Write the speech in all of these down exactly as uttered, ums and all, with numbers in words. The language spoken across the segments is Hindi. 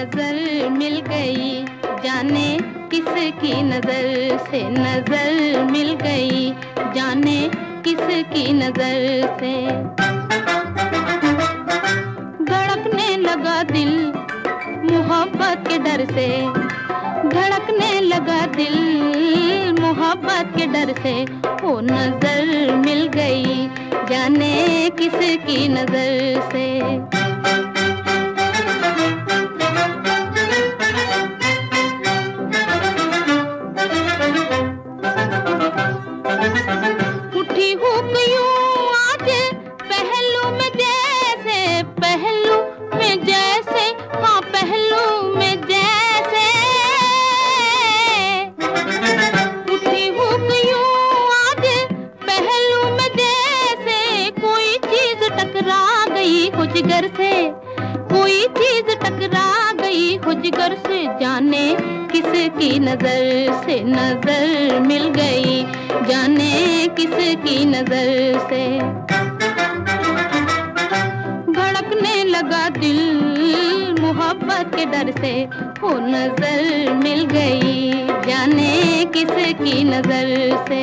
नजर मिल गई, जाने किसकी नजर से नजर मिल गई, जाने किसकी नजर से। धड़कने लगा दिल मोहब्बत के डर से, धड़कने लगा दिल मोहब्बत के डर से। वो नजर मिल गई, जाने किसकी नजर से। उठी हूँ यूं आज पहलू में जैसे, पहलू में जैसे, हाँ पहलू में जैसे। उठी हूँ यूं आज पहलू में जैसे, कोई चीज टकरा गई हो जिगर से, कोई चीज टकरा गई हो जिगर से। जाने किसकी नजर से नजर मिल गई, जाने किसकी नजर से। धड़कने लगा दिल मोहब्बत के डर से। वो नजर मिल गई, जाने किसकी नजर से।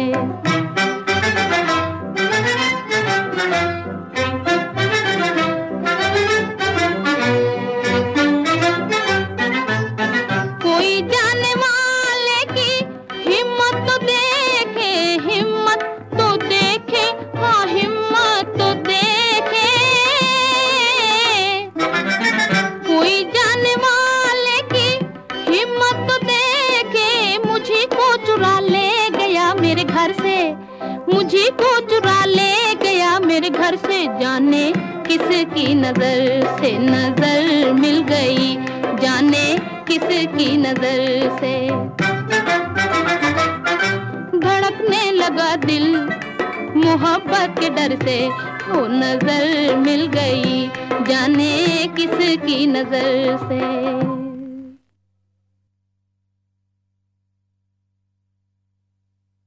मेरे घर से मुझी को चुरा ले गया मेरे घर से। जाने किसकी नजर से नजर मिल गई, जाने किसकी नजर से। धड़कने लगा दिल मोहब्बत के डर से। वो नजर मिल गई, जाने किसकी नजर से।